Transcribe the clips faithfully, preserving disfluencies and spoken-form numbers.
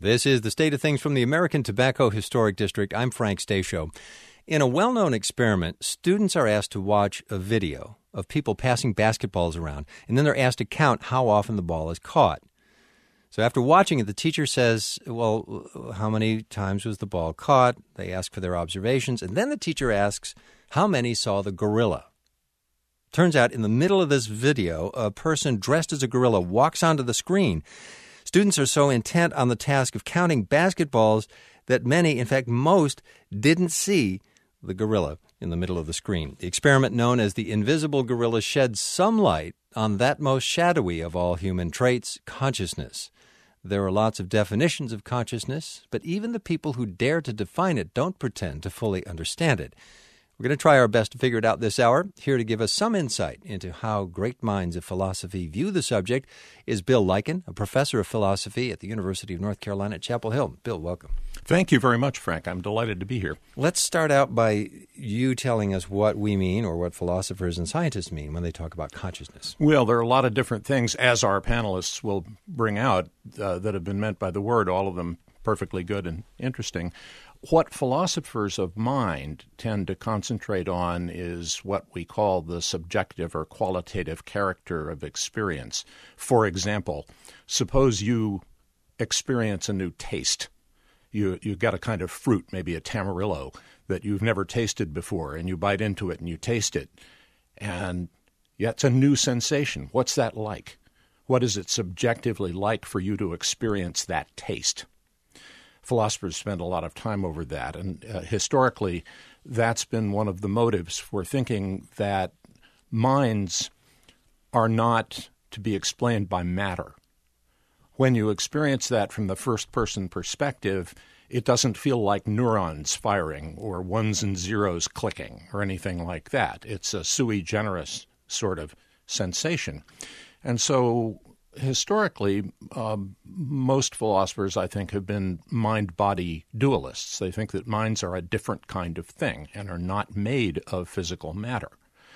This is The State of Things from the American Tobacco Historic District. I'm Frank Stasio. In a well-known experiment, students are asked to watch a video of people passing basketballs around, and then they're asked to count how often the ball is caught. So after watching it, the teacher says, well, how many times was the ball caught? They ask for their observations, and then the teacher asks, how many saw the gorilla? Turns out in the middle of this video, a person dressed as a gorilla walks onto the screen. Students are so intent on the task of counting basketballs that many, in fact most, didn't see the gorilla in the middle of the screen. The experiment known as the invisible gorilla sheds some light on that most shadowy of all human traits, consciousness. There are lots of definitions of consciousness, but even the people who dare to define it don't pretend to fully understand it. We're going to try our best to figure it out this hour. Here to give us some insight into how great minds of philosophy view the subject is Bill Lycan, a professor of philosophy at the University of North Carolina at Chapel Hill. Bill, welcome. Thank you very much, Frank. I'm delighted to be here. Let's start out by you telling us what we mean, or what philosophers and scientists mean, when they talk about consciousness. Well, there are a lot of different things, as our panelists will bring out, uh, that have been meant by the word, all of them perfectly good and interesting. What philosophers of mind tend to concentrate on is what we call the subjective or qualitative character of experience. For example, suppose you experience a new taste. You you get a kind of fruit, maybe a tamarillo, that you've never tasted before, and you bite into it and you taste it. And yeah, it's a new sensation. What's that like? What is it subjectively like for you to experience that taste? Philosophers spend a lot of time over that, and uh, historically, that's been one of the motives for thinking that minds are not to be explained by matter. When you experience that from the first-person perspective, it doesn't feel like neurons firing or ones and zeros clicking or anything like that. It's a sui generis sort of sensation. And so historically, um, most philosophers, I think, have been mind-body dualists. They think that minds are a different kind of thing and are not made of physical matter.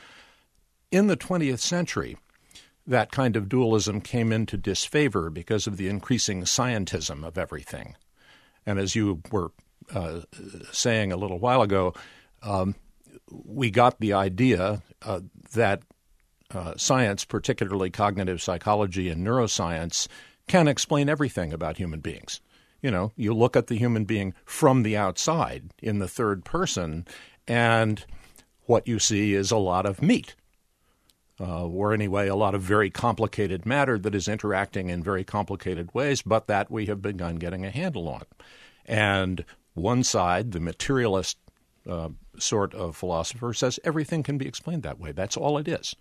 In the twentieth century, that kind of dualism came into disfavor because of the increasing scientism of everything. And as you were uh, saying a little while ago, um, we got the idea uh, that Uh, science, particularly cognitive psychology and neuroscience, can explain everything about human beings. You know, you look at the human being from the outside in the third person, and what you see is a lot of meat, uh, or anyway, a lot of very complicated matter that is interacting in very complicated ways, but that we have begun getting a handle on. And one side, the materialist uh, sort of philosopher, says everything can be explained that way. That's all it is.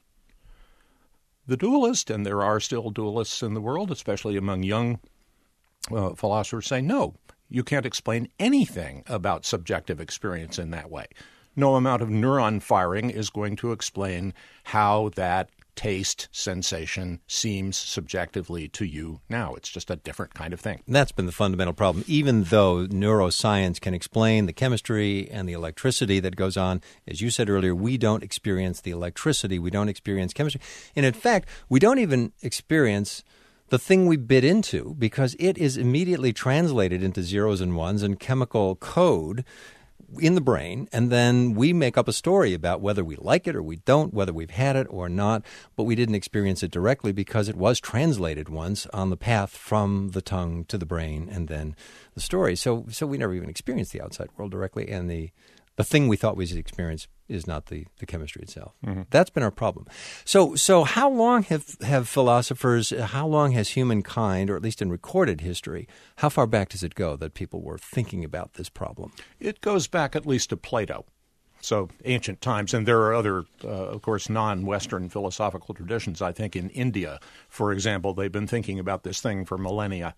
The dualist, and there are still dualists in the world, especially among young uh, philosophers, say, no, you can't explain anything about subjective experience in that way. No amount of neuron firing is going to explain how that taste sensation seems subjectively to you now. It's just a different kind of thing. That's been the fundamental problem. Even though neuroscience can explain the chemistry and the electricity that goes on, as you said earlier, we don't experience the electricity. We don't experience chemistry. And in fact, we don't even experience the thing we bit into, because it is immediately translated into zeros and ones and chemical code in the brain, and then we make up a story about whether we like it or we don't, whether we've had it or not, but we didn't experience it directly because it was translated once on the path from the tongue to the brain and then the story. So so we never even experienced the outside world directly, and the the thing we thought was the experience is not the, the chemistry itself. Mm-hmm. That's been our problem. So so how long have, have philosophers, how long has humankind, or at least in recorded history, how far back does it go that people were thinking about this problem? It goes back at least to Plato, so ancient times. And there are other, uh, of course, non-Western philosophical traditions. I think in India, for example, they've been thinking about this thing for millennia.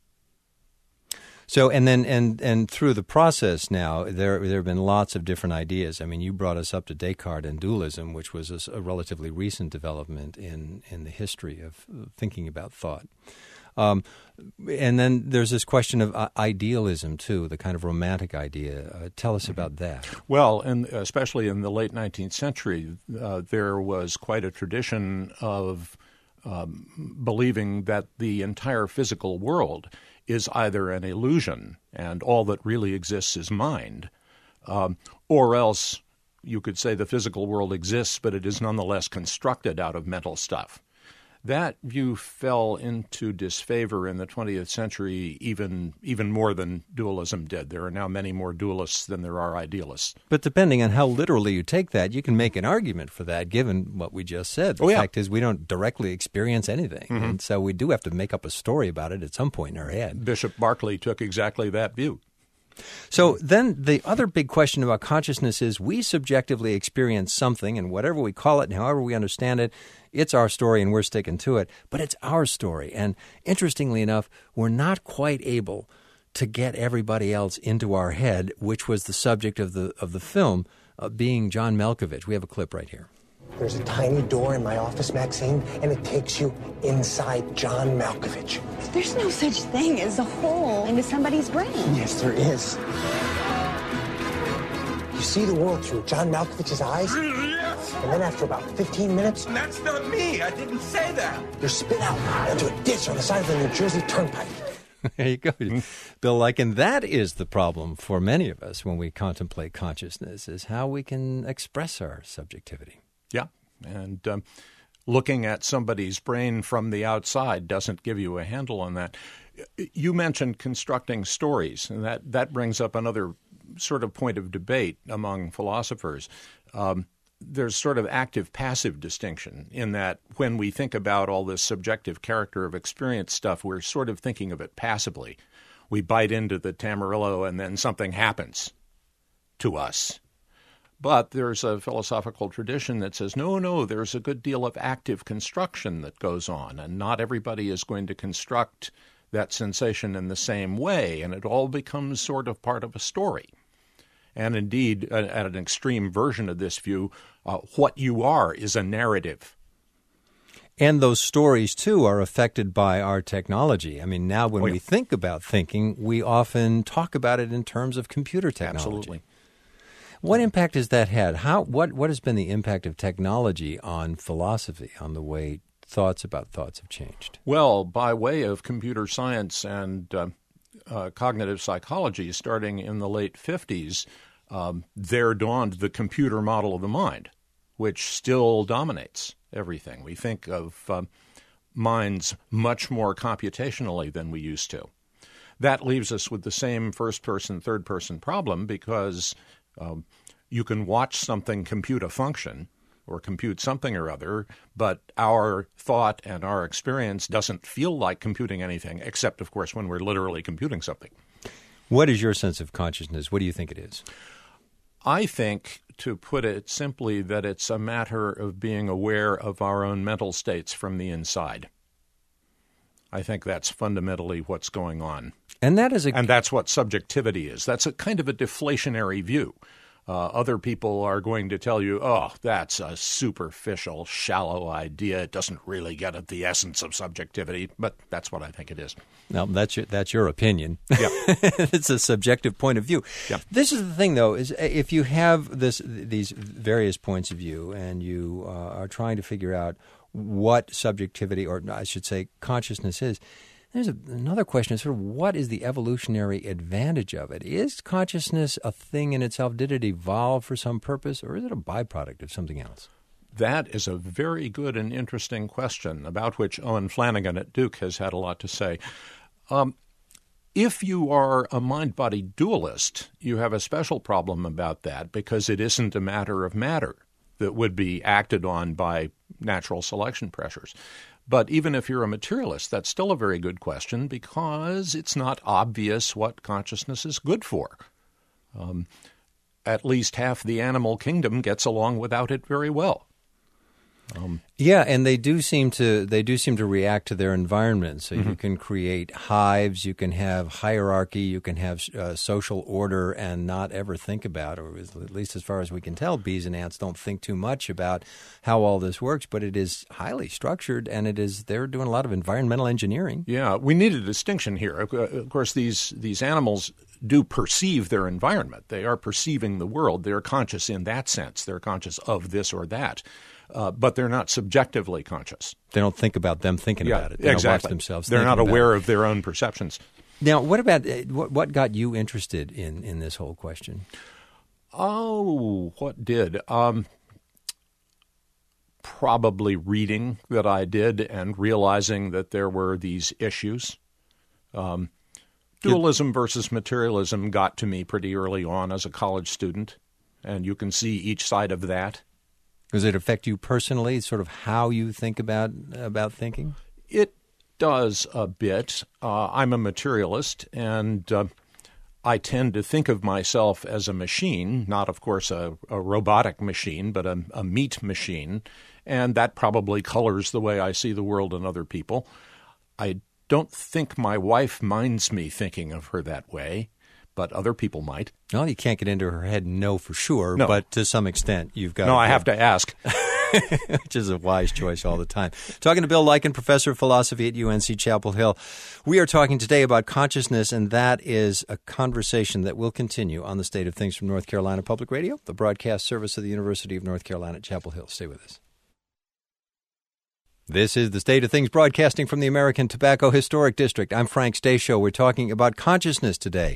So and then and and through the process now, there there have been lots of different ideas. I mean, you brought us up to Descartes and dualism, which was a, a relatively recent development in, in the history of thinking about thought. Um, and then there's this question of uh, idealism, too, the kind of romantic idea. Uh, tell us about that. Well, and especially in the late nineteenth century, uh, there was quite a tradition of um, believing that the entire physical world is either an illusion and all that really exists is mind, um, or else you could say the physical world exists, but it is nonetheless constructed out of mental stuff. That view fell into disfavor in the twentieth century even even more than dualism did. There are now many more dualists than there are idealists. But depending on how literally you take that, you can make an argument for that, given what we just said. The oh, yeah. fact is we don't directly experience anything, mm-hmm. and so we do have to make up a story about it at some point in our head. Bishop Berkeley took exactly that view. So then the other big question about consciousness is we subjectively experience something, and whatever we call it and however we understand it, it's our story and we're sticking to it, but it's our story. And interestingly enough, we're not quite able to get everybody else into our head, which was the subject of the of the film, uh, being John Malkovich. We have a clip right here. There's a tiny door in my office, Maxine, and it takes you inside John Malkovich. There's no such thing as a hole into somebody's brain. Yes, there is. You see the world through John Malkovich's eyes, Yes! and then after about fifteen minutes, That's not me. I didn't say that. you're spit out into a ditch on the side of the New Jersey Turnpike. There you go. Bill Lycan, that is the problem for many of us when we contemplate consciousness, is how we can express our subjectivity. Yeah, and um, looking at somebody's brain from the outside doesn't give you a handle on that. You mentioned constructing stories, and that, that brings up another sort of point of debate among philosophers. Um, there's sort of active-passive distinction in that when we think about all this subjective character of experience stuff, we're sort of thinking of it passively. We bite into the Tamarillo and then something happens to us. But there's a philosophical tradition that says, no, no, there's a good deal of active construction that goes on, and not everybody is going to construct that sensation in the same way, and it all becomes sort of part of a story. And indeed, at an extreme version of this view, uh, what you are is a narrative. And those stories, too, are affected by our technology. I mean, now when Oh, yeah. we think about thinking, we often talk about it in terms of computer technology. Absolutely. What impact has that had? How what what has been the impact of technology on philosophy, on the way thoughts about thoughts have changed? Well, by way of computer science and uh, uh, cognitive psychology, starting in the late fifties, um, there dawned the computer model of the mind, which still dominates everything. We think of uh, minds much more computationally than we used to. That leaves us with the same first-person, third-person problem because Um, you can watch something compute a function or compute something or other, but our thought and our experience doesn't feel like computing anything, except, of course, when we're literally computing something. What is your sense of consciousness? What do you think it is? I think, to put it simply, that it's a matter of being aware of our own mental states from the inside. I think that's fundamentally what's going on. And that is a And that's what subjectivity is. That's a kind of a deflationary view. Uh, other people are going to tell you, oh, that's a superficial, shallow idea. It doesn't really get at the essence of subjectivity. But that's what I think it is. No, that's your, that's your opinion. Yeah. It's a subjective point of view. Yeah. This is the thing, though, is if you have this these various points of view and you uh, are trying to figure out what subjectivity, or I should say consciousness is, there's a, another question is sort of what is the evolutionary advantage of it? Is consciousness a thing in itself? Did it evolve for some purpose, or is it a byproduct of something else? That is a very good and interesting question about which Owen Flanagan at Duke has had a lot to say. Um, if you are a mind-body dualist, you have a special problem about that because it isn't a matter of matter that would be acted on by natural selection pressures. But even if you're a materialist, that's still a very good question because it's not obvious what consciousness is good for. Um, at least half the animal kingdom gets along without it very well. Um, yeah, and they do seem to they do seem to react to their environment. So mm-hmm. you can create hives, you can have hierarchy, you can have uh, social order, and not ever think about, or at least as far as we can tell, bees and ants don't think too much about how all this works. But it is highly structured, and it is they're doing a lot of environmental engineering. Yeah, we need a distinction here. Of course, these these animals do perceive their environment. They are perceiving the world. They're conscious in that sense. They're conscious of this or that. Uh, but they're not subjectively conscious. They don't think about them thinking yeah, about it. They exactly. don't watch themselves They're not about aware it. of their own perceptions. Now, what about uh, what, what got you interested in, in this whole question? Oh, what did? Um, probably reading that I did and realizing that there were these issues. Um, dualism versus materialism got to me pretty early on as a college student, and you can see each side of that. Does it affect you personally, sort of how you think about about thinking? It does a bit. Uh, I'm a materialist, and uh, I tend to think of myself as a machine, not, of course, a, a robotic machine, but a, a meat machine, and that probably colors the way I see the world and other people. I don't think my wife minds me thinking of her that way, but other people might. Well, you can't get into her head and know for sure, no. but to some extent you've got No, to I have to ask. Which is a wise choice all the time. Talking to Bill Lycan, professor of philosophy at U N C Chapel Hill. We are talking today about consciousness, and that is a conversation that will continue on the State of Things from North Carolina Public Radio, the broadcast service of the University of North Carolina at Chapel Hill. Stay with us. This is the State of Things broadcasting from the American Tobacco Historic District. I'm Frank Stasio. We're talking about consciousness today.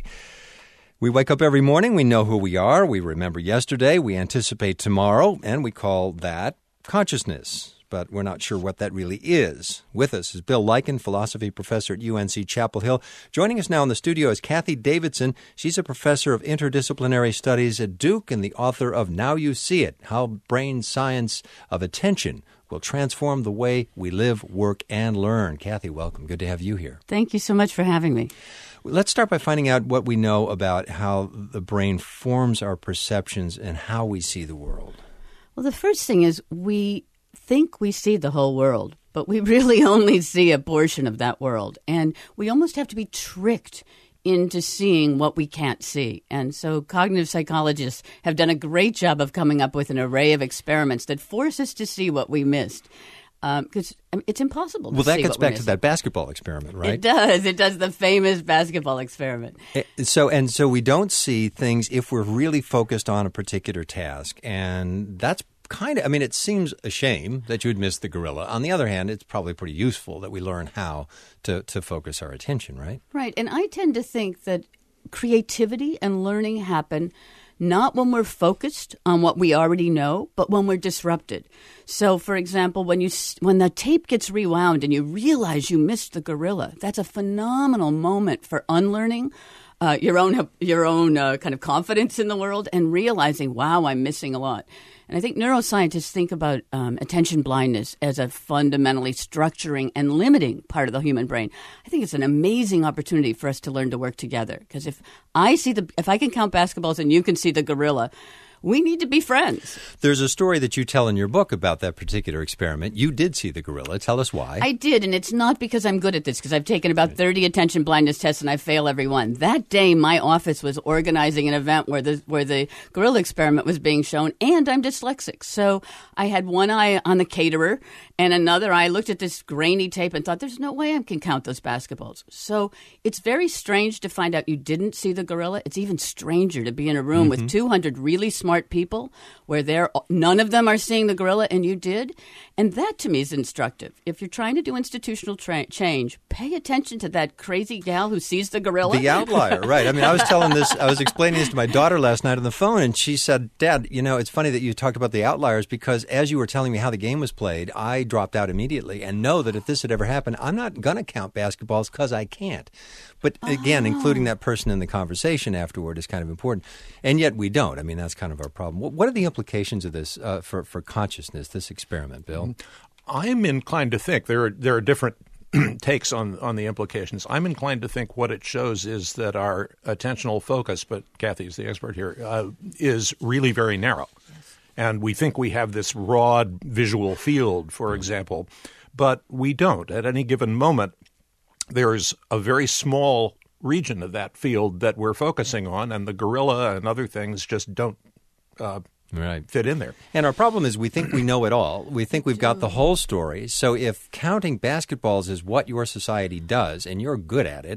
We wake up every morning, we know who we are, we remember yesterday, we anticipate tomorrow, and we call that consciousness. But we're not sure what that really is. With us is Bill Lycan, philosophy professor at U N C Chapel Hill. Joining us now in the studio is Kathy Davidson. She's a professor of interdisciplinary studies at Duke and the author of Now You See It, How Brain Science of Attention Will Transform the Way We Live, Work, and Learn. Kathy, welcome. Good to have you here. Thank you so much for having me. Let's start by finding out what we know about how the brain forms our perceptions and how we see the world. Well, the first thing is we think we see the whole world, but we really only see a portion of that world. And we almost have to be tricked into seeing what we can't see. And so cognitive psychologists have done a great job of coming up with an array of experiments that force us to see what we missed. Because um, I mean, it's impossible to well, that see gets what back we're to that basketball experiment, right? It does. It does the famous basketball experiment. So and so we don't see things if we're really focused on a particular task. And that's kind of, I mean, it seems a shame that you would miss the gorilla. On the other hand, it's probably pretty useful that we learn how to, to focus our attention, right? Right. And I tend to think that creativity and learning happen not when we're focused on what we already know, but when we're disrupted. So, for example, when you when the tape gets rewound and you realize you missed the gorilla, that's a phenomenal moment for unlearning uh, your own your own uh, kind of confidence in the world and realizing, wow, I'm missing a lot. And I think neuroscientists think about um, attention blindness as a fundamentally structuring and limiting part of the human brain. I think it's an amazing opportunity for us to learn to work together. Because if I see the, if I can count basketballs and you can see the gorilla, we need to be friends. There's a story that you tell in your book about that particular experiment. You did see the gorilla. Tell us why. I did, and it's not because I'm good at this, because I've taken about thirty attention blindness tests and I fail every one. That day, my office was organizing an event where the where the gorilla experiment was being shown, and I'm dyslexic. So I had one eye on the caterer and another eye looked at this grainy tape and thought, there's no way I can count those basketballs. So it's very strange to find out you didn't see the gorilla. It's even stranger to be in a room mm-hmm. with two hundred really smart people where they're, none of them are seeing the gorilla and you did. And that to me is instructive. If you're trying to do institutional tra- change, pay attention to that crazy gal who sees the gorilla. The outlier, right. I mean, I was telling this, I was explaining this to my daughter last night on the phone, and she said, Dad, you know, it's funny that you talked about the outliers because as you were telling me how the game was played, I dropped out immediately and know that if this had ever happened, I'm not going to count basketballs because I can't. But again, oh. including that person in the conversation afterward is kind of important. And yet we don't. I mean, that's kind of our problem. What are the implications of this uh, for, for consciousness, this experiment, Bill? I'm inclined to think there are, there are different takes on, on the implications. I'm inclined to think what it shows is that our attentional focus, but Kathy is the expert here, uh, is really very narrow. And we think we have this broad visual field, for example, but we don't. At any given moment, there's a very small region of that field that we're focusing on, and the gorilla and other things just don't uh, right. fit in there. And our problem is we think we know it all. We think we've got the whole story. So if counting basketballs is what your society does and you're good at it,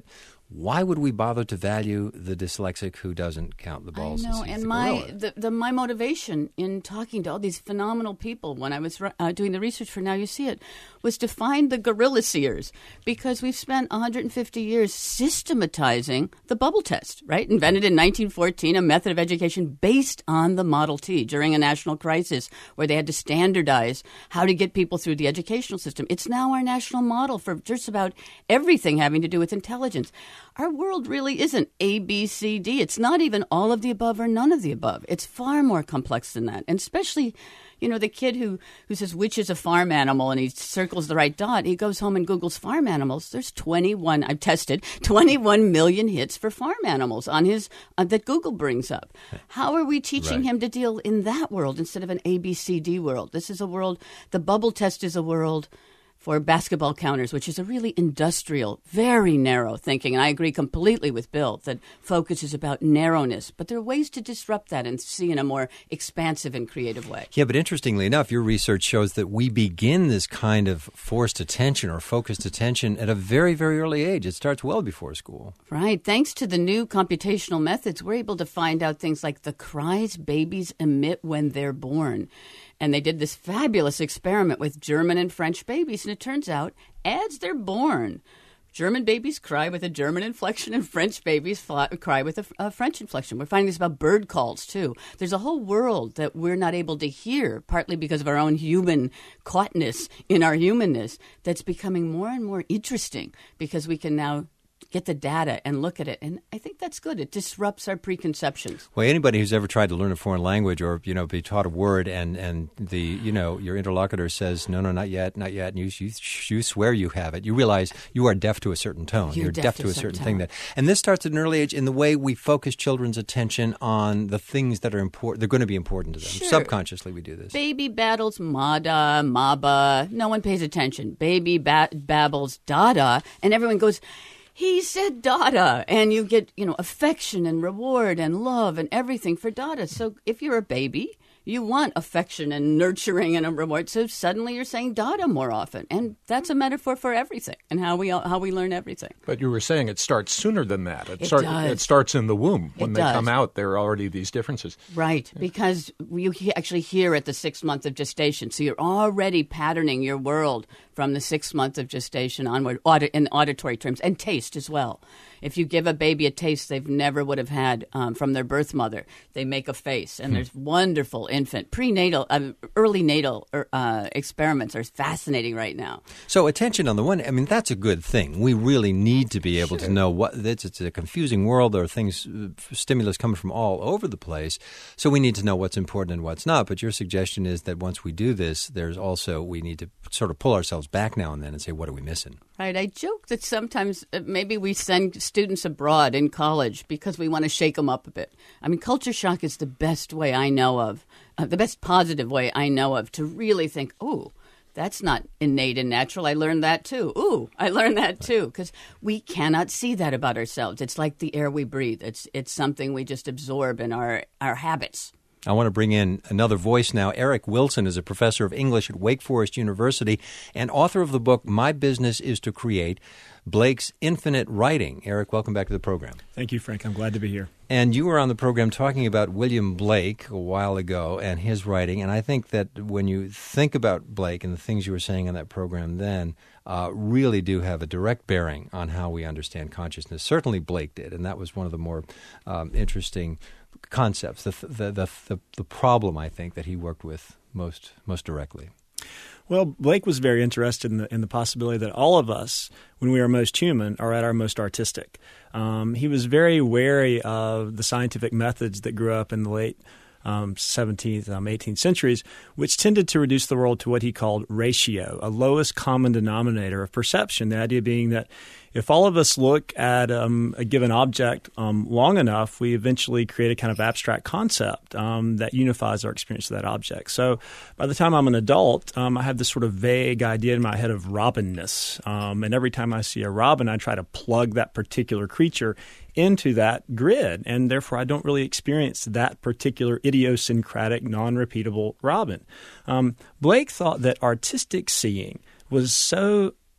why would we bother to value the dyslexic who doesn't count the balls? I know, and, and my the, the my motivation in talking to all these phenomenal people when I was uh, doing the research for Now You See It was to find the gorilla seers, because we've spent one hundred fifty years systematizing the bubble test, right? Invented in nineteen fourteen, a method of education based on the Model T during a national crisis where they had to standardize how to get people through the educational system. It's now our national model for just about everything having to do with intelligence. Our world really isn't A, B, C, D. It's not even all of the above or none of the above. It's far more complex than that. And especially, you know, the kid who, who says, which is a farm animal, and he circles the right dot, he goes home and Googles farm animals. There's twenty-one, I've tested, twenty-one million hits for farm animals on his uh, that Google brings up. How are we teaching right. him to deal in that world instead of an A, B, C, D world? This is a world, the bubble test is a world for basketball counters, which is a really industrial, very narrow thinking. And I agree completely with Bill that focus is about narrowness. But there are ways to disrupt that and see in a more expansive and creative way. Yeah, but interestingly enough, your research shows that we begin this kind of forced attention or focused attention at a very, very early age. It starts well before school. Right. Thanks to the new computational methods, we're able to find out things like the cries babies emit when they're born. And they did this fabulous experiment with German and French babies. And it turns out, as they're born, German babies cry with a German inflection and French babies fly, cry with a, a French inflection. We're finding this about bird calls, too. There's a whole world that we're not able to hear, partly because of our own human caughtness in our humanness, that's becoming more and more interesting because we can now get the data and look at it. And I think that's good. It disrupts our preconceptions. Well, anybody who's ever tried to learn a foreign language or, you know, be taught a word and, and the, you know, your interlocutor says, no, no, not yet, not yet, and you, you, you swear you have it, you realize you are deaf to a certain tone. You're, You're deaf, deaf to to a a certain certain thing. tone. that, And this starts at an early age in the way we focus children's attention on the things that are important. They're going to be important to them. Sure. Subconsciously we do this. Baby battles Mada, Maba. No one pays attention. Baby ba- babbles Dada, and everyone goes, he said Dada, and you get, you know, affection and reward and love and everything for Dada. So if you're a baby, you want affection and nurturing and a reward. So suddenly you're saying Dada more often, and that's a metaphor for everything and how we how we learn everything. But you were saying it starts sooner than that. It, It start, does. it starts in the womb. When It they does. come out, there are already these differences. Right, because you he- actually hear at the sixth month of gestation. So you're already patterning your world from the sixth month of gestation onward, audit, in auditory terms, and taste as well. If you give a baby a taste they've never would have had um, from their birth mother, they make a face. And there's wonderful infant, prenatal, uh, early natal uh, experiments are fascinating right now. So attention on the one, I mean, that's a good thing. We really need to be able Sure. to know what, it's, it's a confusing world. There are things, uh, stimulus coming from all over the place. So we need to know what's important and what's not. But your suggestion is that once we do this, there's also, we need to sort of pull ourselves back now and then and say, what are we missing? Right. I joke that sometimes uh, maybe we send students abroad in college because we want to shake them up a bit. I mean, culture shock is the best way I know of, uh, the best positive way I know of to really think, oh, that's not innate and natural. I learned that too. Ooh, I learned that too. Because we cannot see that about ourselves. It's like the air we breathe. It's it's something we just absorb in our, our habits. I want to bring in another voice now. Eric Wilson is a professor of English at Wake Forest University and author of the book, My Business is to Create, Blake's Infinite Writing. Eric, welcome back to the program. Thank you, Frank. I'm glad to be here. And you were on the program talking about William Blake a while ago and his writing. And I think that when you think about Blake and the things you were saying on that program then uh, really do have a direct bearing on how we understand consciousness. Certainly Blake did, and that was one of the more um, interesting concepts, the, the the the the problem I think that he worked with most most directly. Well, Blake was very interested in the in the possibility that all of us, when we are most human, are at our most artistic. Um, he was very wary of the scientific methods that grew up in the late um, seventeenth, um, eighteenth centuries, which tended to reduce the world to what he called ratio, a lowest common denominator of perception. The idea being that if all of us look at um, a given object um, long enough, we eventually create a kind of abstract concept um, that unifies our experience of that object. So by the time I'm an adult, um, I have this sort of vague idea in my head of robinness. Um, and every time I see a robin, I try to plug that particular creature into that grid. And therefore, I don't really experience that particular idiosyncratic, non-repeatable robin. Um, Blake thought that artistic seeing was so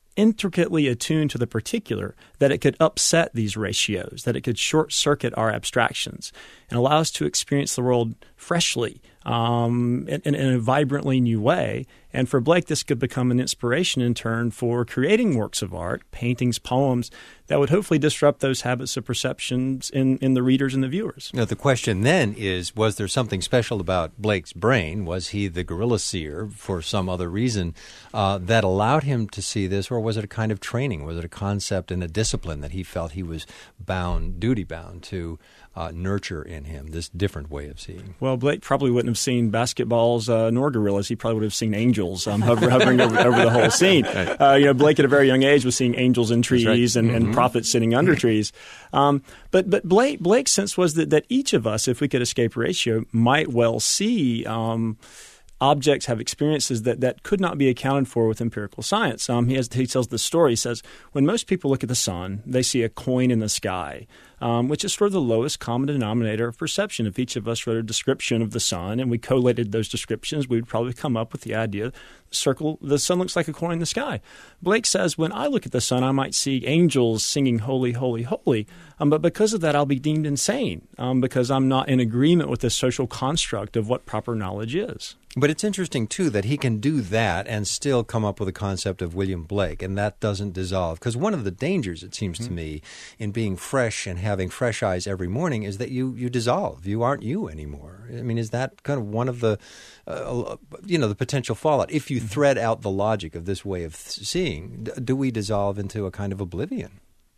intricately attuned to the particular that it could upset these ratios, that it could short-circuit our abstractions and allow us to experience the world freshly um, in, in a vibrantly new way. And for Blake, this could become an inspiration in turn for creating works of art, paintings, poems, that would hopefully disrupt those habits of perceptions in, in the readers and the viewers. Now, the question then is, was there something special about Blake's brain? Was he the gorilla seer for some other reason uh, that allowed him to see this, or was it a kind of training? Was it a concept and a discipline that he felt he was bound, duty-bound to uh, nurture in him, this different way of seeing? Well, Blake probably wouldn't have seen basketballs uh, nor gorillas. He probably would have seen angels um, hover, hovering over, over the whole scene. Uh, you know, Blake at a very young age was seeing angels in trees right. and, mm-hmm. and prophets sitting under trees. Um, but but Blake, Blake's sense was that, that each of us, if we could escape ratio, might well see um, objects, have experiences that, that could not be accounted for with empirical science. Um, he, has, he tells the story. He says, when most people look at the sun, they see a coin in the sky, um, which is sort of the lowest common denominator of perception. If each of us wrote a description of the sun and we collated those descriptions, we would probably come up with the idea, circle, the sun looks like a coin in the sky. Blake says, when I look at the sun, I might see angels singing holy, holy, holy. Um, but because of that, I'll be deemed insane um, because I'm not in agreement with the social construct of what proper knowledge is. But it's interesting, too, that he can do that and still come up with a concept of William Blake, and that doesn't dissolve. Because one of the dangers, it seems mm-hmm. to me, in being fresh and having fresh eyes every morning is that you, you dissolve. You aren't you anymore. I mean, is that kind of one of the, uh, you know, the potential fallout? If you mm-hmm. thread out the logic of this way of th- seeing, d- do we dissolve into a kind of oblivion?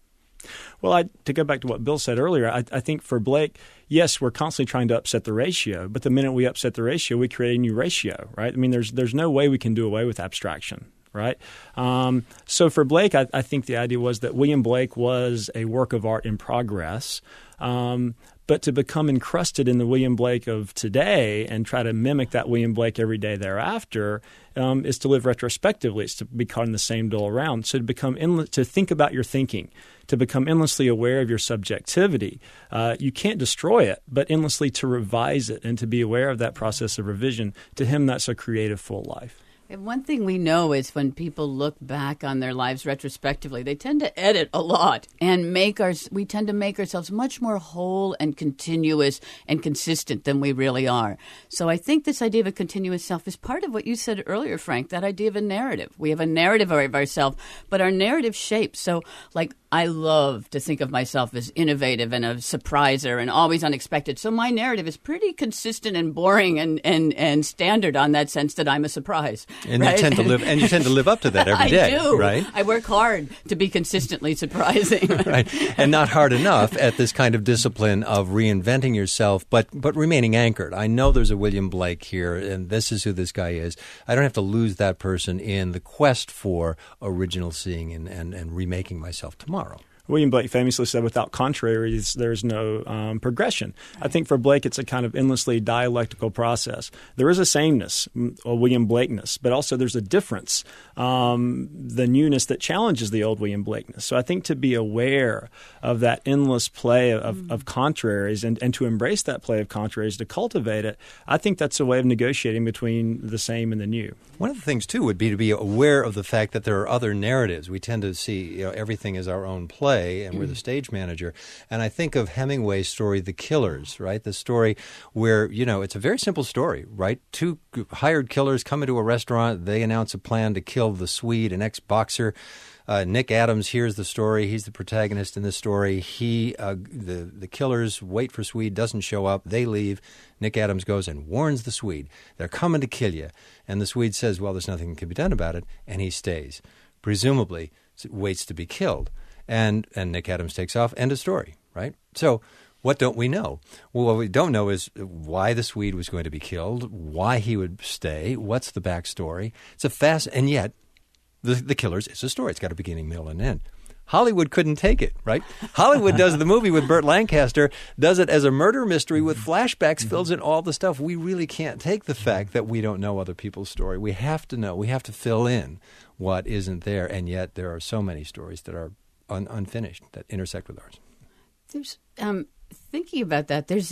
Well, I, to go back to what Bill said earlier, I, I think for Blake, yes, we're constantly trying to upset the ratio, but the minute we upset the ratio, we create a new ratio, right? I mean, there's there's no way we can do away with abstraction, right? Um, so for Blake, I, I think the idea was that William Blake was a work of art in progress, um, but to become encrusted in the William Blake of today and try to mimic that William Blake every day thereafter um, is to live retrospectively. It's to be caught in the same dull round. So to become endless, to think about your thinking, to become endlessly aware of your subjectivity. Uh, you can't destroy it, but endlessly to revise it and to be aware of that process of revision. To him, that's a creative full life. And one thing we know is when people look back on their lives retrospectively, they tend to edit a lot and make our, we tend to make ourselves much more whole and continuous and consistent than we really are. So I think this idea of a continuous self is part of what you said earlier, Frank, that idea of a narrative. We have a narrative of ourselves, but our narrative shapes. So like I love to think of myself as innovative and a surpriser and always unexpected. So my narrative is pretty consistent and boring and, and, and standard on that sense that I'm a surprise. And right? you tend to live and you tend to live up to that every day, I do. Right? I work hard to be consistently surprising. Right. And not hard enough at this kind of discipline of reinventing yourself, but but remaining anchored. I know there's a William Blake here, and this is who this guy is. I don't have to lose that person in the quest for original seeing and, and, and remaking myself tomorrow. William Blake famously said, without contraries, there's no um, progression. I think for Blake, it's a kind of endlessly dialectical process. There is a sameness, a William Blakeness, but also there's a difference, um, the newness that challenges the old William Blakeness. So I think to be aware of that endless play of, mm. of contraries and, and to embrace that play of contraries, to cultivate it, I think that's a way of negotiating between the same and the new. One of the things, too, would be to be aware of the fact that there are other narratives. We tend to see, you know, everything as our own play. And we're the stage manager. And I think of Hemingway's story, The Killers, right? The story where, you know, it's a very simple story, right? Two hired killers come into a restaurant. They announce a plan to kill the Swede, an ex-boxer. Uh, Nick Adams hears the story. He's the protagonist in this story. He, uh, the, the killers wait for Swede, doesn't show up. They leave. Nick Adams goes and warns the Swede. They're coming to kill you. And the Swede says, well, there's nothing that can be done about it. And he stays. Presumably, waits to be killed. And and Nick Adams takes off. End of story, right? So what don't we know? Well, what we don't know is why the Swede was going to be killed, why he would stay, what's the backstory. It's a fast, and yet the, the Killers is a story. It's got a beginning, middle, and end. Hollywood couldn't take it, right? Hollywood does the movie with Burt Lancaster, does it as a murder mystery with flashbacks, fills in all the stuff. We really can't take the fact that we don't know other people's story. We have to know. We have to fill in what isn't there, and yet there are so many stories that are Un- unfinished that intersect with ours. There's um, thinking about that. There's this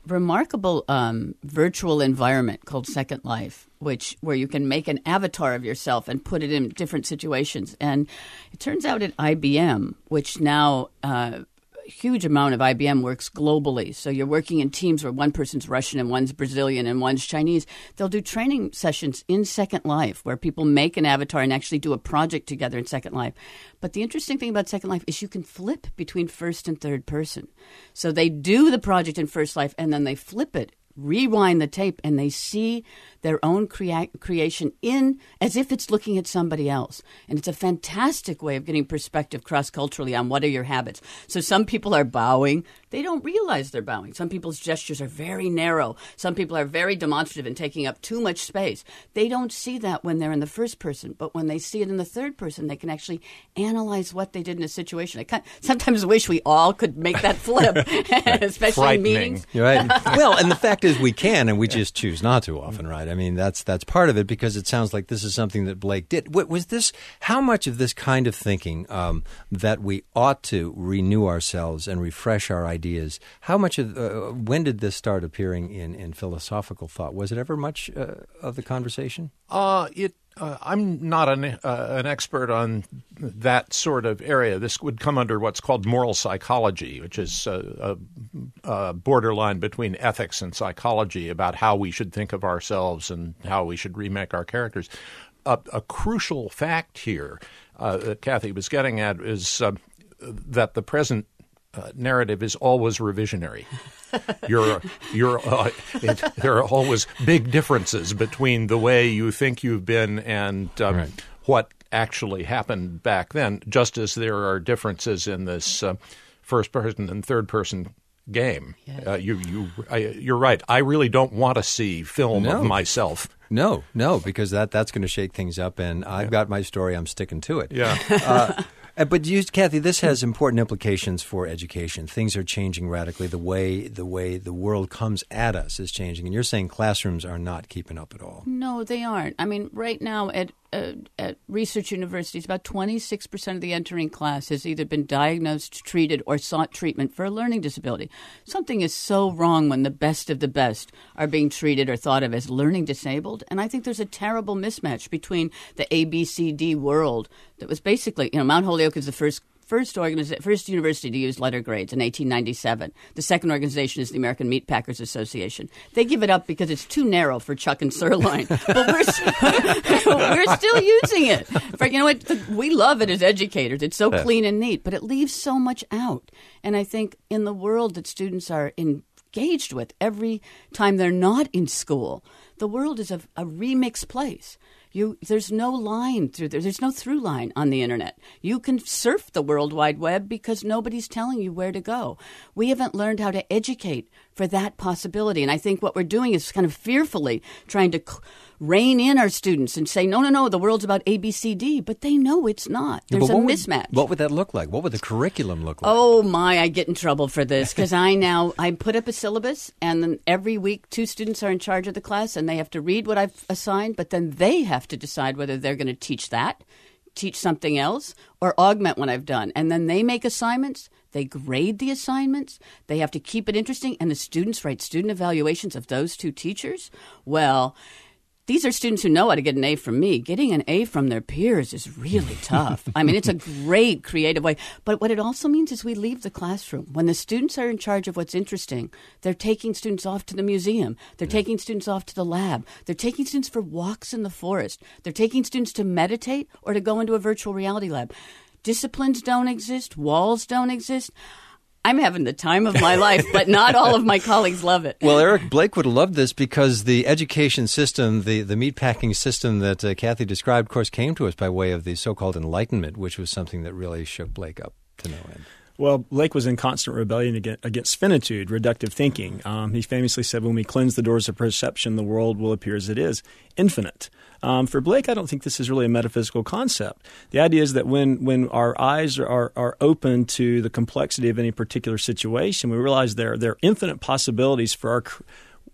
remarkable um, virtual environment called Second Life, which where you can make an avatar of yourself and put it in different situations. And it turns out at I B M, which now uh, a huge amount of I B M works globally. So you're working in teams where one person's Russian and one's Brazilian and one's Chinese. They'll do training sessions in Second Life where people make an avatar and actually do a project together in Second Life. But the interesting thing about Second Life is you can flip between first and third person. So they do the project in First Life and then they flip it, rewind the tape, and they see their own crea- creation in as if it's looking at somebody else. And it's a fantastic way of getting perspective cross-culturally on what are your habits. So some people are bowing. They don't realize they're bowing. Some people's gestures are very narrow. Some people are very demonstrative and taking up too much space. They don't see that when they're in the first person. But when they see it in the third person, they can actually analyze what they did in a situation. I kind of, sometimes wish we all could make that flip, especially in meetings. You're right. Well, and the fact is we can, and we just choose not to often, right? I mean, that's that's part of it because it sounds like this is something that Blake did. What, was this? How much of this kind of thinking um, that we ought to renew ourselves and refresh our ideas? How much of uh, when did this start appearing in, in philosophical thought? Was it ever much uh, of the conversation? Uh, it. Uh, I'm not an, uh, an expert on that sort of area. This would come under what's called moral psychology, which is a, a, a borderline between ethics and psychology about how we should think of ourselves and how we should remake our characters. A, a crucial fact here uh, that Kathy was getting at is uh, that the present Uh, narrative is always revisionary. You're, you're, uh, it, there are always big differences between the way you think you've been and uh, right. what actually happened back then, just as there are differences in this uh, first-person and third-person game. Yes. Uh, you, you, I, you're right. I really don't want to see film No. of myself. No, no, because that, that's going to shake things up, and I've got my story. I'm sticking to it. Yeah. Uh, But you, Kathy, this has important implications for education. Things are changing radically. The way the way the world comes at us is changing, and you're saying classrooms are not keeping up at all. No, they aren't. I mean, right now at uh, at research universities, about twenty-six percent of the entering class has either been diagnosed, treated, or sought treatment for a learning disability. Something is so wrong when the best of the best are being treated or thought of as learning disabled, and I think there's a terrible mismatch between the A B C D world that was basically, you know, Mount Holyoke is the first First, organiza- first university to use letter grades in eighteen ninety-seven. The second organization is the American Meat Packers Association. They give it up because it's too narrow for chuck and sirloin, but we're st- we're still using it. For, you know what? The, we love it as educators. It's so clean and neat, but it leaves so much out. And I think in the world that students are engaged with every time they're not in school, the world is a, a remixed place. You, there's no line through there. There's no through line on the internet. You can surf the World Wide Web because nobody's telling you where to go. We haven't learned how to educate for that possibility. And I think what we're doing is kind of fearfully trying to c- rein in our students and say, no, no, no, the world's about A B C D. But they know it's not. There's yeah, a what mismatch. Would, what would that look like? What would the curriculum look like? Oh, my, I get in trouble for this because I now, I put up a syllabus and then every week two students are in charge of the class and they have to read what I've assigned, but then they have to decide whether they're going to teach that, teach something else, or augment what I've done. And then they make assignments. They grade the assignments. They have to keep it interesting. And the students write student evaluations of those two teachers. Well, these are students who know how to get an A from me. Getting an A from their peers is really tough. I mean, it's a great creative way. But what it also means is we leave the classroom. When the students are in charge of what's interesting, they're taking students off to the museum. They're yeah. taking students off to the lab. They're taking students for walks in the forest. They're taking students to meditate or to go into a virtual reality lab. Disciplines don't exist. Walls don't exist. I'm having the time of my life, but not all of my colleagues love it. Well, Eric Blake would have loved this because the education system, the, the meatpacking system that uh, Kathy described, of course, came to us by way of the so-called Enlightenment, which was something that really shook Blake up to no end. Well, Blake was in constant rebellion against, against finitude, reductive thinking. Um, he famously said, when we cleanse the doors of perception, the world will appear as it is, infinite. Um, for Blake, I don't think this is really a metaphysical concept. The idea is that when, when our eyes are, are, are open to the complexity of any particular situation, we realize there, there are infinite possibilities for our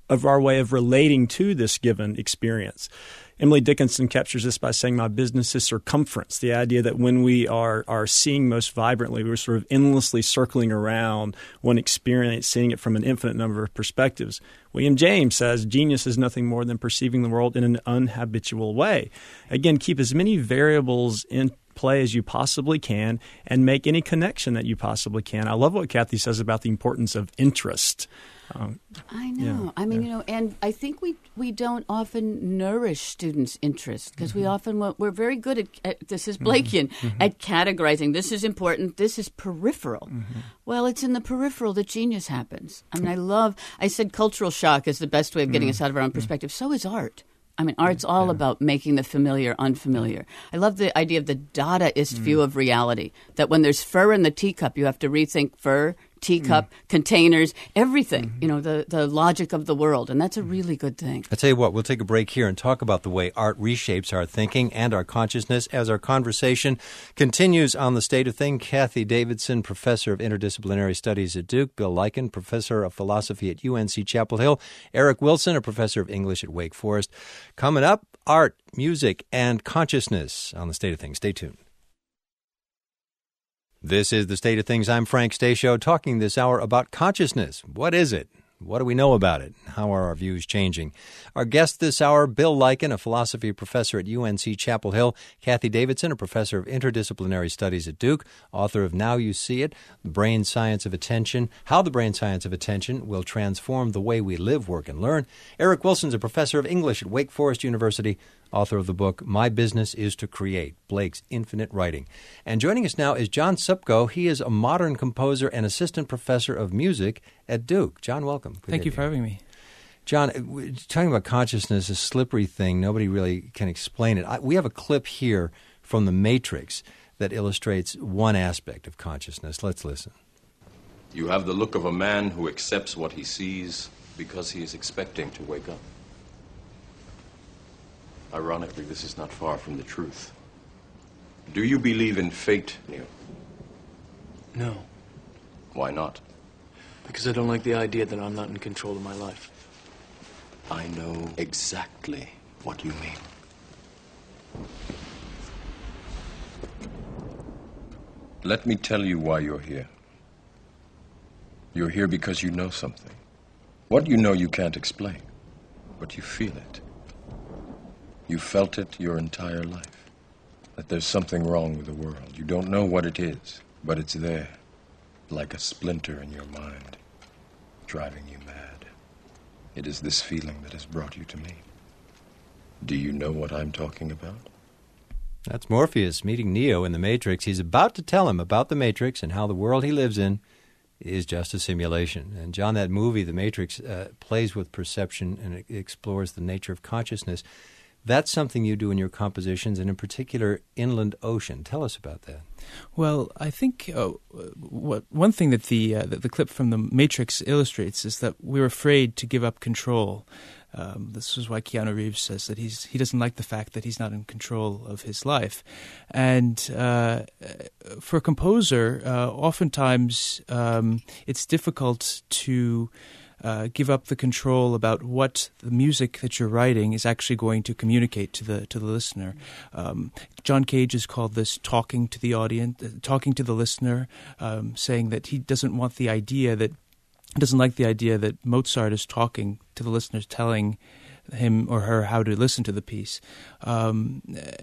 of our way of relating to this given experience. Emily Dickinson captures this by saying, my business is circumference, the idea that when we are are seeing most vibrantly, we're sort of endlessly circling around one experience, seeing it from an infinite number of perspectives. William James says, genius is nothing more than perceiving the world in an unhabitual way. Again, keep as many variables in play as you possibly can and make any connection that you possibly can. I love what Kathy says about the importance of interest. Um, I know. Yeah, I mean, yeah. you know, and I think we we don't often nourish students' interest because mm-hmm. we often want, we're very good at, at this is Blakean mm-hmm. at categorizing. This is important. This is peripheral. Mm-hmm. Well, it's in the peripheral that genius happens. I mean, I love. I said cultural shock is the best way of getting mm-hmm. us out of our own perspective. So is art. I mean, art's all yeah. about making the familiar unfamiliar. I love the idea of the Dadaist mm. view of reality, that when there's fur in the teacup, you have to rethink fur, teacup, mm. containers, everything, mm-hmm. you know, the, the logic of the world. And that's a really good thing. I tell you what, we'll take a break here and talk about the way art reshapes our thinking and our consciousness as our conversation continues on The State of Things. Kathy Davidson, professor of interdisciplinary studies at Duke, Bill Leiken, professor of philosophy at U N C Chapel Hill, Eric Wilson, a professor of English at Wake Forest. Coming up, art, music, and consciousness on The State of Things. Stay tuned. This is The State of Things. I'm Frank Stasio, talking this hour about consciousness. What is it? What do we know about it? How are our views changing? Our guest this hour, Bill Leiken, a philosophy professor at U N C Chapel Hill, Kathy Davidson, a professor of interdisciplinary studies at Duke, author of Now You See It, The Brain Science of Attention, How the Brain Science of Attention Will Transform the Way We Live, Work, and Learn. Eric Wilson's a professor of English at Wake Forest University, author of the book My Business is to Create, Blake's Infinite Writing. And joining us now is John Supko. He is a modern composer and assistant professor of music at Duke. John, welcome. Good Thank you for having me. John, talking about consciousness, a slippery thing. Nobody really can explain it. I, we have a clip here from The Matrix that illustrates one aspect of consciousness. Let's listen. You have the look of a man who accepts what he sees because he is expecting to wake up. Ironically, this is not far from the truth. Do you believe in fate, Neo? No. Why not? Because I don't like the idea that I'm not in control of my life. I know exactly what you mean. Let me tell you why you're here. You're here because you know something. What you know you can't explain, but you feel it. You felt it your entire life, that there's something wrong with the world. You don't know what it is, but it's there, like a splinter in your mind, driving you mad. It is this feeling that has brought you to me. Do you know what I'm talking about? That's Morpheus meeting Neo in The Matrix. He's about to tell him about The Matrix and how the world he lives in is just a simulation. And John, that movie, The Matrix, uh, plays with perception and it explores the nature of consciousness. That's something you do in your compositions, and in particular, Inland Ocean. Tell us about that. Well, I think uh, what, one thing that the, uh, that the clip from The Matrix illustrates is that we're afraid to give up control. Um, this is why Keanu Reeves says that he's he doesn't like the fact that he's not in control of his life. And uh, for a composer, uh, oftentimes um, it's difficult to Uh, give up the control about what the music that you're writing is actually going to communicate to the to the listener. Um, John Cage has called this talking to the audience, uh, talking to the listener, um, saying that he doesn't want the idea that doesn't like the idea that Mozart is talking to the listeners, telling him or her how to listen to the piece. Um,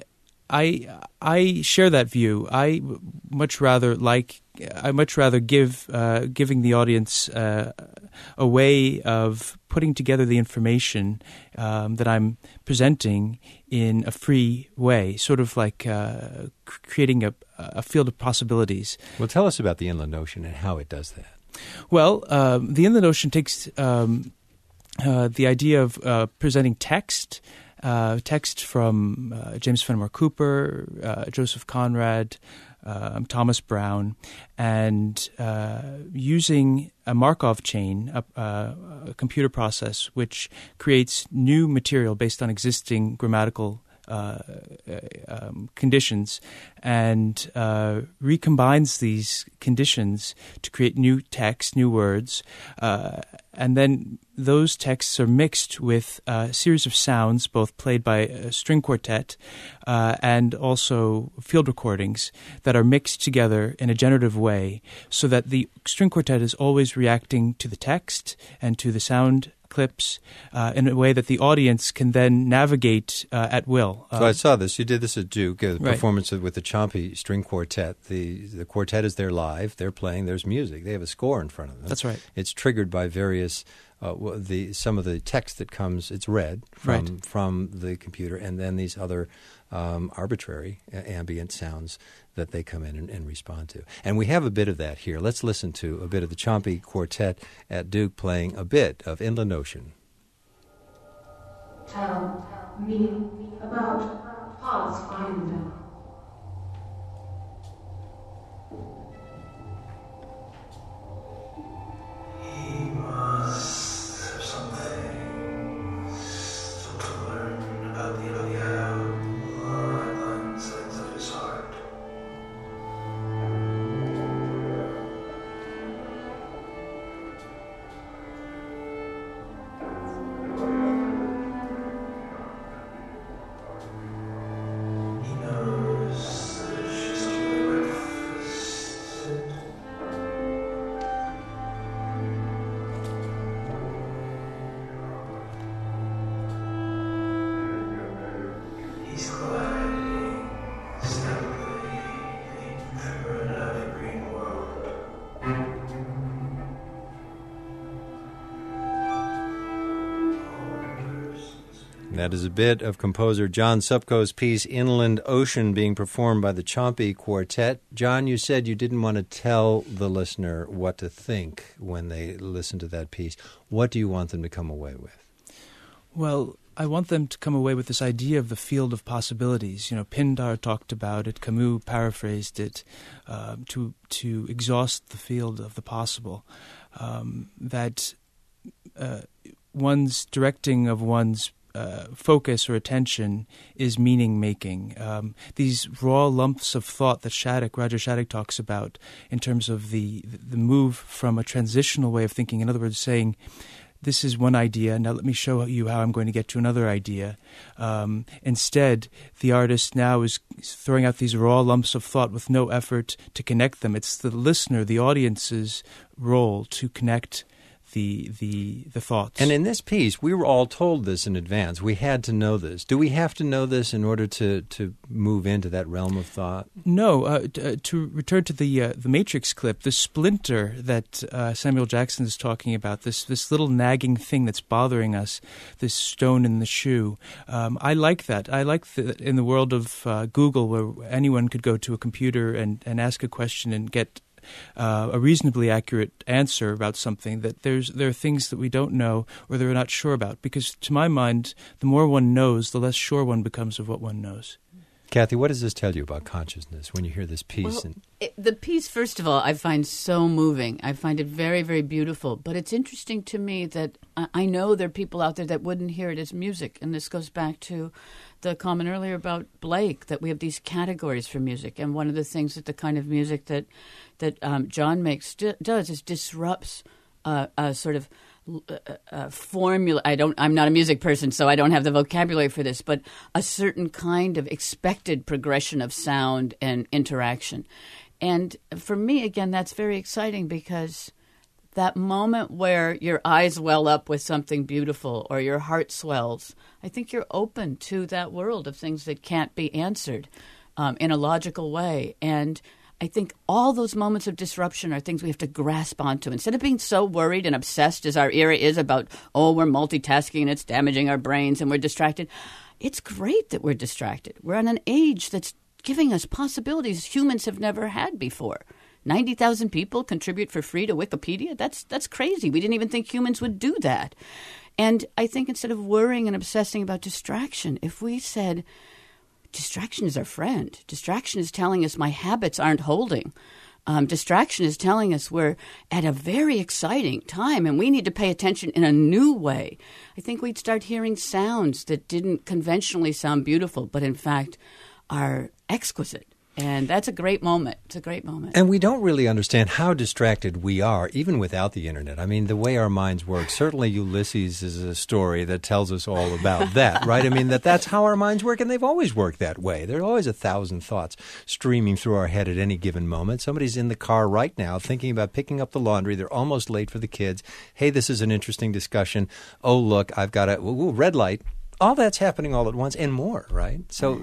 I I share that view. I much rather like I much rather give uh, giving the audience uh, a way of putting together the information um, that I'm presenting in a free way, sort of like uh, creating a, a field of possibilities. Well, tell us about the Inland Ocean and how it does that. Well, um, the Inland Ocean takes um, uh, the idea of uh, presenting text. Uh, text from uh, James Fenimore Cooper, uh, Joseph Conrad, uh, Thomas Brown, and uh, using a Markov chain, a, a computer process which creates new material based on existing grammatical uh, um, conditions and uh, recombines these conditions to create new text, new words, uh, and then those texts are mixed with a series of sounds, both played by a string quartet uh, and also field recordings that are mixed together in a generative way so that the string quartet is always reacting to the text and to the sound clips uh, in a way that the audience can then navigate uh, at will. So uh, I saw this. You did this at Duke, a right. performance with the Chompy String Quartet. The the quartet is there live. They're playing. There's music. They have a score in front of them. That's right. It's triggered by various uh, the some of the text that comes. It's read from right. from the computer, and then these other um, arbitrary uh, ambient sounds that they come in and, and respond to. And we have a bit of that here. Let's listen to a bit of the Chompy Quartet at Duke playing a bit of Inland Ocean. Tell me about Pathfinder. He must have something still to learn about the outlines of his heart. That is a bit of composer John Supko's piece, Inland Ocean, being performed by the Chompy Quartet. John, you said you didn't want to tell the listener what to think when they listen to that piece. What do you want them to come away with? Well, I want them to come away with this idea of the field of possibilities. You know, Pindar talked about it, Camus paraphrased it, uh, to to exhaust the field of the possible. Um, that uh, one's directing of one's Uh, focus or attention is meaning-making. Um, these raw lumps of thought that Shattuck, Roger Shattuck talks about in terms of the, the move from a transitional way of thinking, in other words, saying, this is one idea, now let me show you how I'm going to get to another idea. Um, instead, the artist now is throwing out these raw lumps of thought with no effort to connect them. It's the listener, the audience's role to connect The, the the thoughts. And in this piece, we were all told this in advance. We had to know this. Do we have to know this in order to, to move into that realm of thought? No. Uh, t- uh, to return to the uh, the Matrix clip, the splinter that uh, Samuel Jackson is talking about, this this little nagging thing that's bothering us, this stone in the shoe. Um, I like that. I like that in the world of uh, Google, where anyone could go to a computer and, and ask a question and get Uh, a reasonably accurate answer about something, that there's there are things that we don't know or that we're not sure about. Because to my mind, the more one knows, the less sure one becomes of what one knows. Kathy, what does this tell you about consciousness when you hear this piece? Well, and- it, the piece, first of all, I find so moving. I find it very, very beautiful. But it's interesting to me that I, I know there are people out there that wouldn't hear it as music. And this goes back to the comment earlier about Blake, that we have these categories for music. And one of the things that the kind of music that that um, John makes d- does is disrupts uh, a sort of uh, uh, formula. I don't. I'm not a music person, so I don't have the vocabulary for this. But a certain kind of expected progression of sound and interaction. And for me, again, that's very exciting, because that moment where your eyes well up with something beautiful or your heart swells, I think you're open to that world of things that can't be answered um, in a logical way. And I think all those moments of disruption are things we have to grasp onto. Instead of being so worried and obsessed as our era is about, oh, we're multitasking and it's damaging our brains and we're distracted, it's great that we're distracted. We're on an age that's giving us possibilities humans have never had before. ninety thousand people contribute for free to Wikipedia. That's that's crazy. We didn't even think humans would do that. And I think instead of worrying and obsessing about distraction, if we said, distraction is our friend. Distraction is telling us my habits aren't holding. Um, distraction is telling us we're at a very exciting time and we need to pay attention in a new way. I think we'd start hearing sounds that didn't conventionally sound beautiful, but in fact are exquisite. And that's a great moment. It's a great moment. And we don't really understand how distracted we are, even without the Internet. I mean, the way our minds work, certainly Ulysses is a story that tells us all about that, right? I mean, that that's how our minds work, and they've always worked that way. There are always a thousand thoughts streaming through our head at any given moment. Somebody's in the car right now thinking about picking up the laundry. They're almost late for the kids. Hey, this is an interesting discussion. Oh, look, I've got a ooh, red light. All that's happening all at once and more, right? So...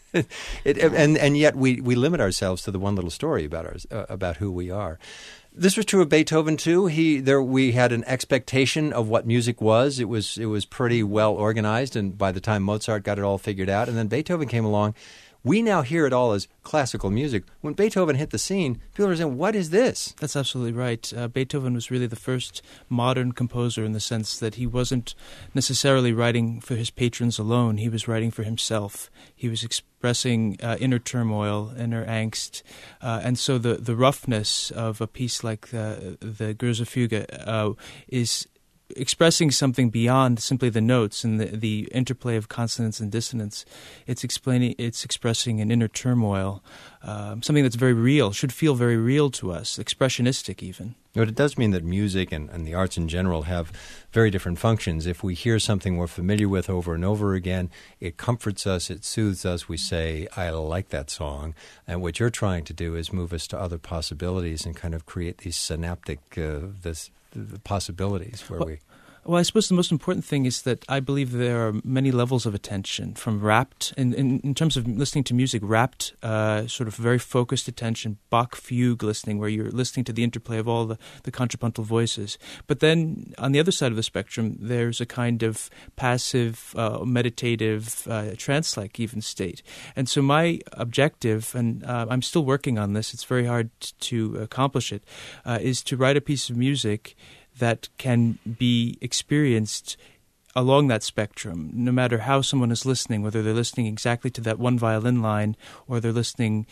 It, and and yet we, we limit ourselves to the one little story about ours, uh, about who we are. This was true of Beethoven too. He there we had an expectation of what music was. It was it was pretty well organized, and by the time Mozart got it all figured out, and then Beethoven came along, we now hear it all as classical music. When Beethoven hit the scene, people are saying, "What is this?" That's absolutely right. Uh, Beethoven was really the first modern composer in the sense that he wasn't necessarily writing for his patrons alone. He was writing for himself. He was expressing uh, inner turmoil, inner angst, uh, and so the the roughness of a piece like the the Gürze-Fuge uh, is expressing something beyond simply the notes and the, the interplay of consonance and dissonance. It's explaining, it's expressing an inner turmoil, um, something that's very real, should feel very real to us, expressionistic even. But it does mean that music and, and the arts in general have very different functions. If we hear something we're familiar with over and over again, it comforts us, it soothes us. We say, I like that song. And what you're trying to do is move us to other possibilities and kind of create these synaptic uh, this the possibilities where well, we... Well, I suppose the most important thing is that I believe there are many levels of attention, from rapt, in, in, in terms of listening to music, rapt, uh, sort of very focused attention, Bach fugue listening, where you're listening to the interplay of all the, the contrapuntal voices. But then on the other side of the spectrum, there's a kind of passive, uh, meditative, uh, trance-like even state. And so my objective, and uh, I'm still working on this, it's very hard to accomplish it, uh, is to write a piece of music that can be experienced along that spectrum, no matter how someone is listening, whether they're listening exactly to that one violin line or they're listening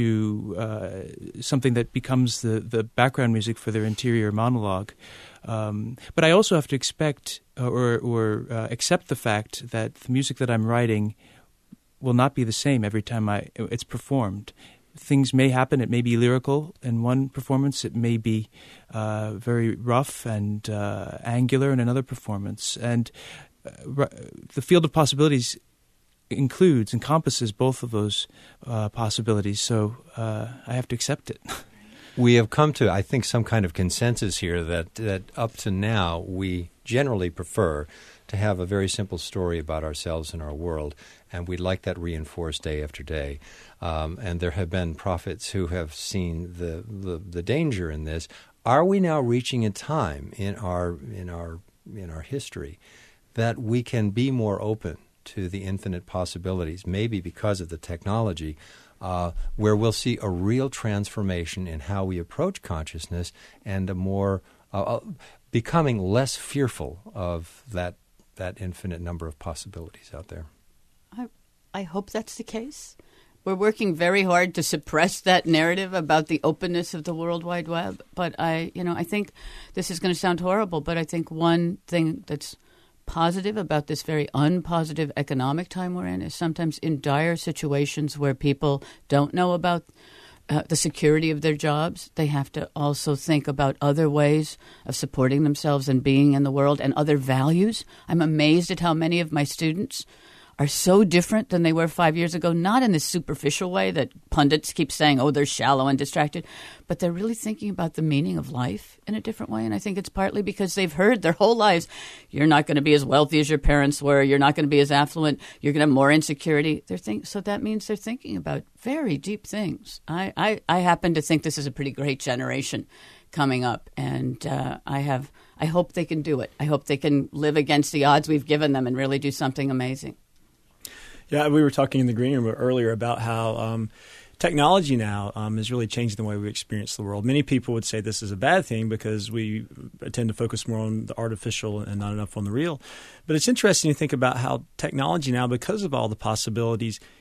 to uh, something that becomes the, the background music for their interior monologue. Um, but I also have to expect or, or uh, accept the fact that the music that I'm writing will not be the same every time I it's performed. Things may happen. It may be lyrical in one performance. It may be uh, very rough and uh, angular in another performance. And uh, the field of possibilities includes, encompasses both of those uh, possibilities. So uh, I have to accept it. We have come to, I think, some kind of consensus here that, that up to now we generally prefer to have a very simple story about ourselves and our world, and we'd like that reinforced day after day. Um, and there have been prophets who have seen the, the the danger in this. Are we now reaching a time in our in our in our history that we can be more open to the infinite possibilities, maybe because of the technology, uh, where we'll see a real transformation in how we approach consciousness and a more uh, becoming less fearful of that that infinite number of possibilities out there? I, I hope that's the case. We're working very hard to suppress that narrative about the openness of the World Wide Web. But I, you know, I think this is going to sound horrible, but I think one thing that's positive about this very unpositive economic time we're in is sometimes in dire situations where people don't know about uh, the security of their jobs, they have to also think about other ways of supporting themselves and being in the world and other values. I'm amazed at how many of my students are so different than they were five years ago, not in this superficial way that pundits keep saying, oh, they're shallow and distracted, but they're really thinking about the meaning of life in a different way. And I think it's partly because they've heard their whole lives, you're not going to be as wealthy as your parents were, you're not going to be as affluent, you're going to have more insecurity. They're think- so that means they're thinking about very deep things. I, I, I happen to think this is a pretty great generation coming up, and uh, I have I hope they can do it. I hope they can live against the odds we've given them and really do something amazing. Yeah, we were talking in the green room earlier about how um, technology now um, is really changing the way we experience the world. Many people would say this is a bad thing because we tend to focus more on the artificial and not enough on the real. But it's interesting to think about how technology now, because of all the possibilities,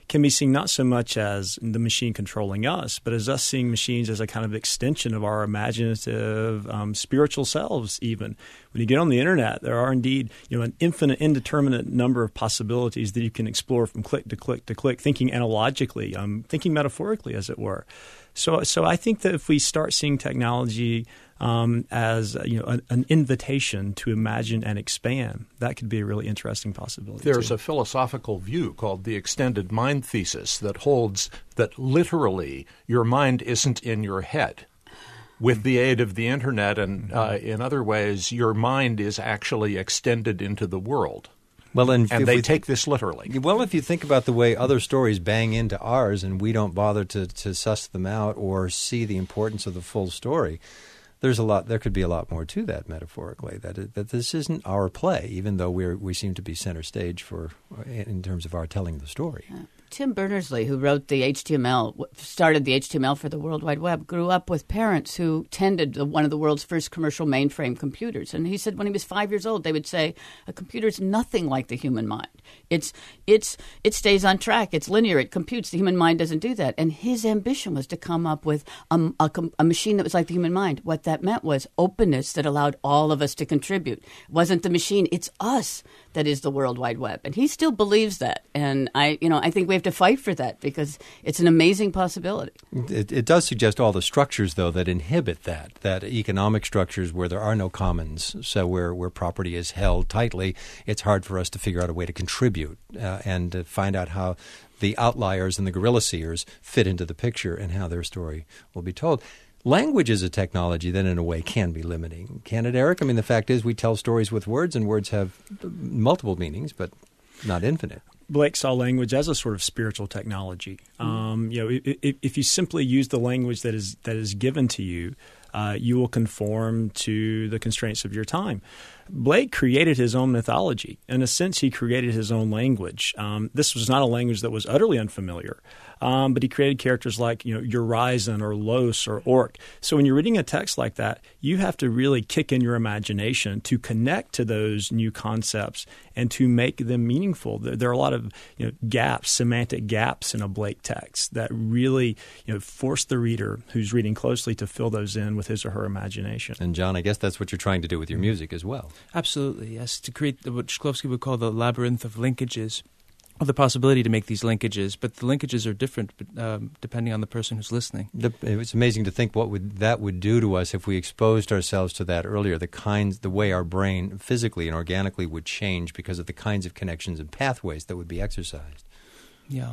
can be seen not so much as the machine controlling us, but as us seeing machines as a kind of extension of our imaginative, um, spiritual selves even. When you get on the internet, there are indeed, you know, an infinite, indeterminate number of possibilities that you can explore from click to click to click, thinking analogically, um, thinking metaphorically, as it were. So, so I think that if we start seeing technology um, as you know an, an invitation to imagine and expand, that could be a really interesting possibility. There's too. a philosophical view called the extended mind thesis that holds that literally your mind isn't in your head. With the aid of the internet and uh, in other ways, your mind is actually extended into the world. Well, and, and if they we, take this literally. Well, if you think about the way other stories bang into ours and we don't bother to, to suss them out or see the importance of the full story, there's a lot. There could be a lot more to that metaphorically. That it, that this isn't our play, even though we we seem to be center stage for in terms of our telling the story. Yeah. Tim Berners-Lee, who wrote the H T M L, started the H T M L for the World Wide Web, grew up with parents who tended the, one of the world's first commercial mainframe computers. And he said when he was five years old, they would say, a computer is nothing like the human mind. It's it's It stays on track. It's linear. It computes. The human mind doesn't do that. And his ambition was to come up with a, a, a machine that was like the human mind. What that meant was openness that allowed all of us to contribute. It wasn't the machine. It's us that is the World Wide Web. And he still believes that. And I, you know, I think we have to fight for that because it's an amazing possibility. It, it does suggest all the structures, though, that inhibit that, that economic structures where there are no commons, so where, where property is held tightly, it's hard for us to figure out a way to contribute uh, and to find out how the outliers and the guerrilla seers fit into the picture and how their story will be told. Language is a technology that, in a way, can be limiting. Can it, Eric? I mean, the fact is we tell stories with words, and words have multiple meanings, but not infinite. Blake saw language as a sort of spiritual technology. Um, you know, if, if you simply use the language that is that is given to you, uh, you will conform to the constraints of your time. Blake created his own mythology. In a sense, he created his own language. Um, this was not a language that was utterly unfamiliar, um, but he created characters like, you know, Urizen or Los or Orc. So when you're reading a text like that, you have to really kick in your imagination to connect to those new concepts and to make them meaningful. There, there are a lot of you know, gaps, semantic gaps in a Blake text that really you know, force the reader who's reading closely to fill those in with his or her imagination. And John, I guess that's what you're trying to do with your music as well. Absolutely, yes. To create what Shklovsky would call the labyrinth of linkages, or the possibility to make these linkages, but the linkages are different um, depending on the person who's listening. The, it's amazing to think what would that would do to us if we exposed ourselves to that earlier. The kinds, the way our brain physically and organically would change because of the kinds of connections and pathways that would be exercised. Yeah,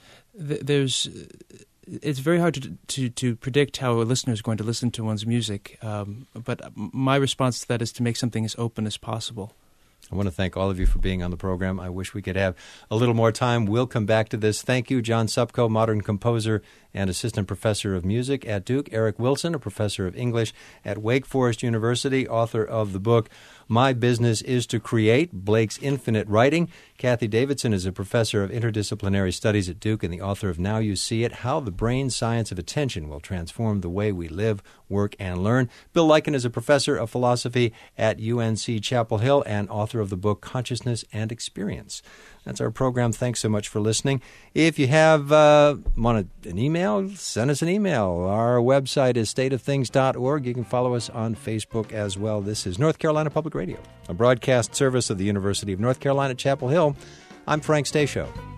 there's. It's very hard to, to to predict how a listener is going to listen to one's music, um, but my response to that is to make something as open as possible. I want to thank all of you for being on the program. I wish we could have a little more time. We'll come back to this. Thank you, John Supko, modern composer and assistant professor of music at Duke. Eric Wilson, a professor of English at Wake Forest University, author of the book My Business is to Create, Blake's Infinite Writing. Kathy Davidson is a professor of interdisciplinary studies at Duke and the author of Now You See It, How the Brain Science of Attention Will Transform the Way We Live, Work, and Learn. Bill Lycan is a professor of philosophy at U N C Chapel Hill and author of the book Consciousness and Experience. That's our program. Thanks so much for listening. If you have uh, want an email, send us an email. Our website is state of things dot org. You can follow us on Facebook as well. This is North Carolina Public Radio, a broadcast service of the University of North Carolina, Chapel Hill. I'm Frank Stasio.